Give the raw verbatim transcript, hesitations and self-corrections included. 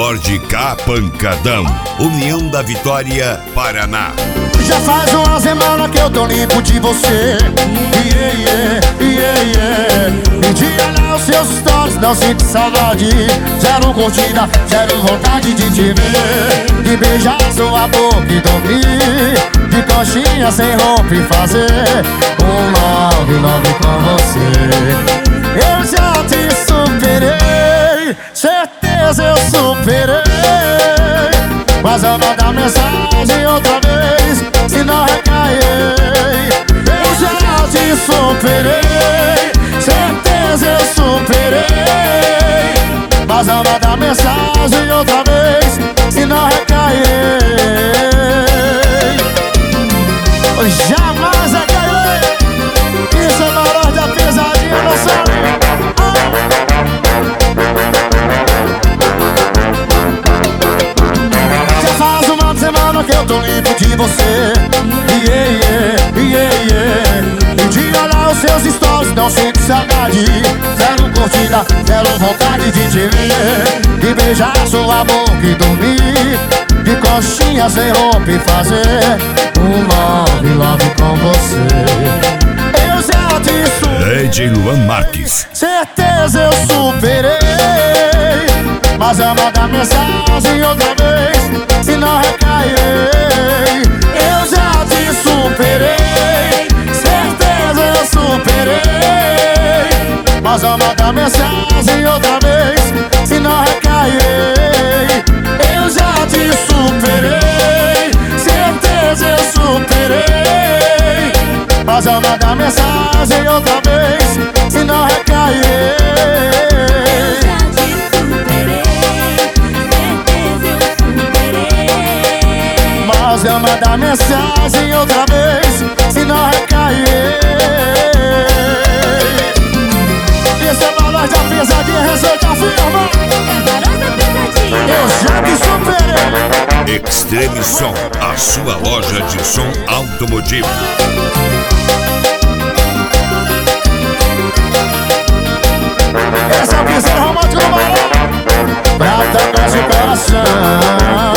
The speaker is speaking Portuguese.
Ford Ka Pancadão, União da Vitória, Paraná. Já faz uma semana que eu tô limpo de você. Yeah, yeah, yeah, yeah. E de olhar os seus stories não sinto saudade. Zero curtida, zero vontade de te ver. De beijar sua boca e dormir. De coxinha sem roupa e fazer um love, love com você. Eu já te superei, certeza eu superei. Mas eu vou dar mensagem outra vez, se não recair. Eu já te superei, certeza eu superei. Mas eu vou dar mensagem outra vez, se não recair. Jamais recair. Isso é valor da pesadinha, não sabe? Semana que eu tô limpo de você. Yeah, yeah, yeah, yeah. E de olhar os seus stories não sinto saudade. Zero curtida, zero vontade de te ver. De beijar sua boca e dormir. De coxinha sem roupa e fazer um love, love com você. Eu já te superei, D J Luan Marques. certeza eu superei. Mas eu vou dar mensagem outra vez, se não recairei. Eu já te superei, certeza eu superei. Mas eu vou dar mensagem outra vez, se não recairei. Eu já te superei, certeza eu superei. Mas eu vou dar mensagem outra vez, se não recairei. Mas eu mandar mensagem outra vez, se não recair. Esse é valor da pesadinha, receita firma. Eu já te superei. Extreme Som, a sua loja de som automotivo. Essa é a piseira romântica do Marão, pra tocar seu coração.